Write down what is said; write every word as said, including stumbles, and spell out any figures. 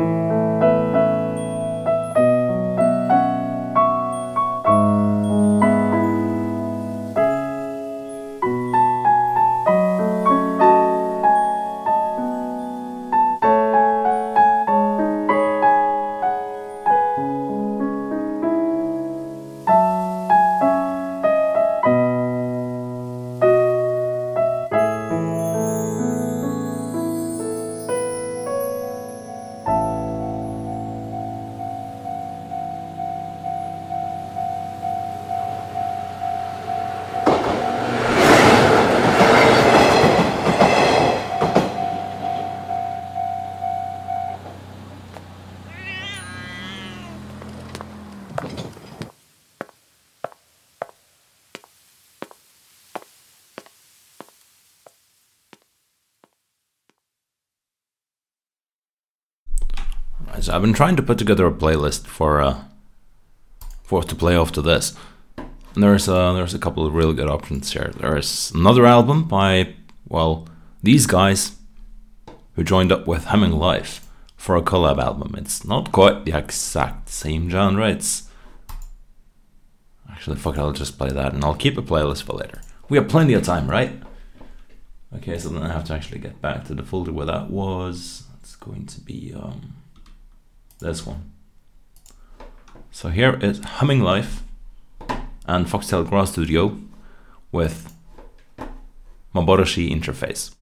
So I've been trying to put together a playlist for uh, for to play after this. And there's uh, there's a couple of really good options here. There's another album by, well, these guys who joined up with Humming Life for a collab album. It's not quite the exact same genre. It's actually, fuck it, I'll just play that and I'll keep a playlist for later. We have plenty of time, right? Okay, so then I have to actually get back to the folder where that was. It's going to be um. this one. So here is Humming Life and Foxtail Grass Studio with Maboroshi interface.